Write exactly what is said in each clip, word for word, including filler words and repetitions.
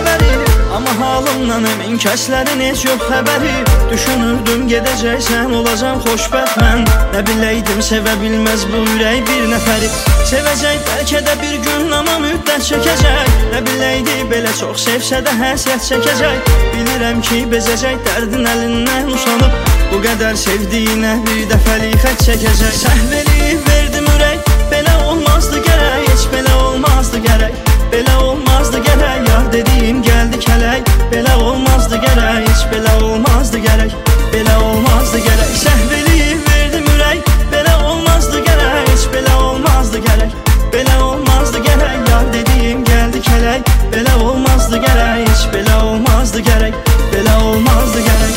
xəbəri, amma halımdan əmin kəslərin heç yox xəbəri. Düşünürdüm gedəcəksən, olacam xoşbəxt mən. Nə biləydim sevə bilməz bu ürək bir nəfəri. Sevəcək bəlkə də bir gün, amma müddət çəkəcək. Nə biləydi belə çox sevsə də həsrət çəkəcək. Bilirəm ki bezəcək dərdin əlindən usanıb. Bu qədər sevdiyinə bir dəfəlik xət çəkəcək. Səhv eləyib verdim ürək, belə olmazdı gərək. Heç belə olmazdı gərək, belə olmazdı gərək. Yar dediyim gəldi kələk, belə olmazdı gərək. Heç belə olmazdı gərək, belə olmazdı gərək. Səhv eləyib verdim ürək, belə olmazdı gərək. Heç belə olmazdı gərək, belə olmazdı gərək. Yar dediyim gəldi kələk, belə olmazdı gərək. Heç belə olmazdı gərək, belə olmazdı gərək.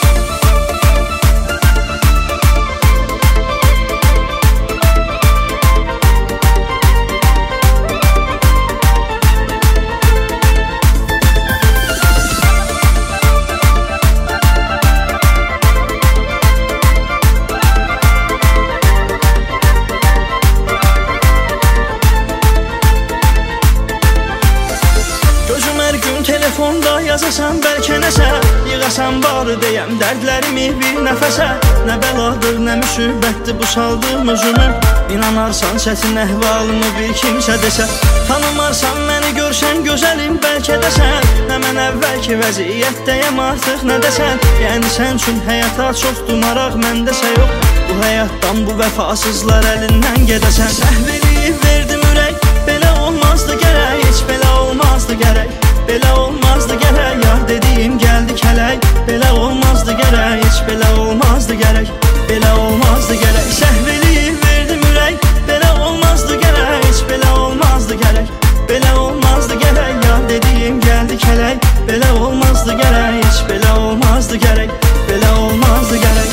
Telefonda yazasan bəlkə nəsə, yığasan barı deyəm dərdlərimi bir nəfəsə. Nə bəladır, nə müsibətdir bu saldığım özümü. İnanarsan çətin əhvalımı bir kimsə desə. Tanımarsan məni görsən gözəlim bəlkə desən. Nə mən əvvəlki vəziyyətdəyəm artıq nə desən. Yəni sən üçün həyata çoxdur maraq, məndəsə yox. Bu həyatdan bu vəfasızlar əlindən gedəsən. Səhv eləyib verdim ürək, belə olmazdı gərək. Heç belə olmazdı gərək, belə olmazdı gərək. Yar dediyim gəldi kələk, belə olmazdı gərək. Heç belə olmazdı gərək, belə olmazdı gərək. Səhv eləyib verdim ürək, belə olmazdı gərək. Heç belə olmazdı gərək, belə olmazdı gərək. Yar dediyim gəldi kələk, belə olmazdı gərək. Heç belə olmazdı gərək, belə olmazdı gərək.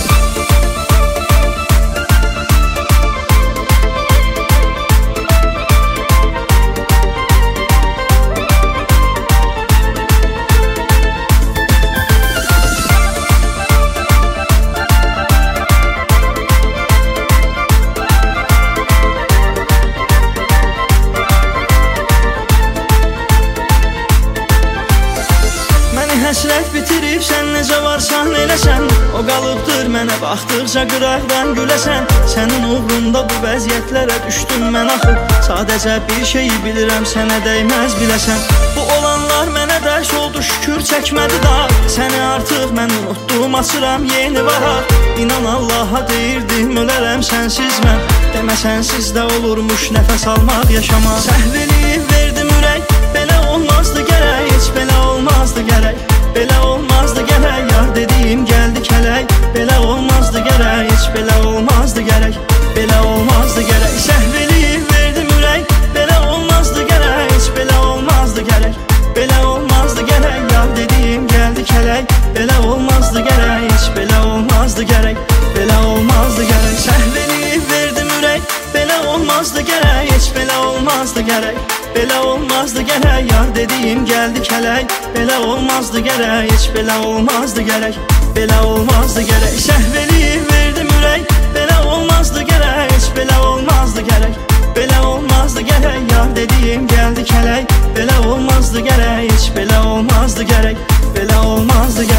Həsrət bitirib sən necə varsan eləsən. O qalıbdır mənə baxdıqca qıraqdan güləsən. Sənin uğrunda bu vəziyyətlərə düşdüm mən axı. Sadəcə bir şeyi bilirəm sənə dəyməz biləsən. Bu olanlar mənə dərs oldu şükür çəkmədi da. Səni artıq mən unutdum, açıram yeni varaq. İnan Allaha deyirdim ölərəm sənsiz mən. Demə sənsiz də olurmuş nəfəs almaq yaşamaq. Səhv eləyib verdim ürək, belə olmazdı gərək. Heç belə olmazdı gərək, belə olmazdı gərək. Yar dediyim gəldi kələk, belə olmazdı gərək. Heç belə olmazdı gərək, belə olmazdı gərək. Səhv eləyib verdim ürək, belə olmazdı gərək. Heç belə olmazdı gərək, belə olmazdı gərək. Yar dediyim gəldi kələk, belə olmazdı gərək. Heç belə olmazdı gərək, belə olmazdı gərək. Səhv eləyib verdim ürək, belə olmazdı gərək. Heç belə olmazdı gərək, belə olmazdı gərək. Yar dediyim gəldi kələk, belə olmazdı gərək. Heç belə olmazdı gərək, belə olmazdı gərək. Səhv eləyib verdim ürək, belə olmazdı gərək. Heç belə olmazdı gərək, belə olmazdı gərək. Yar dediyim gəldi kələk, belə olmazdı gərək. Heç belə olmazdı gərək, belə olmazdı gərək.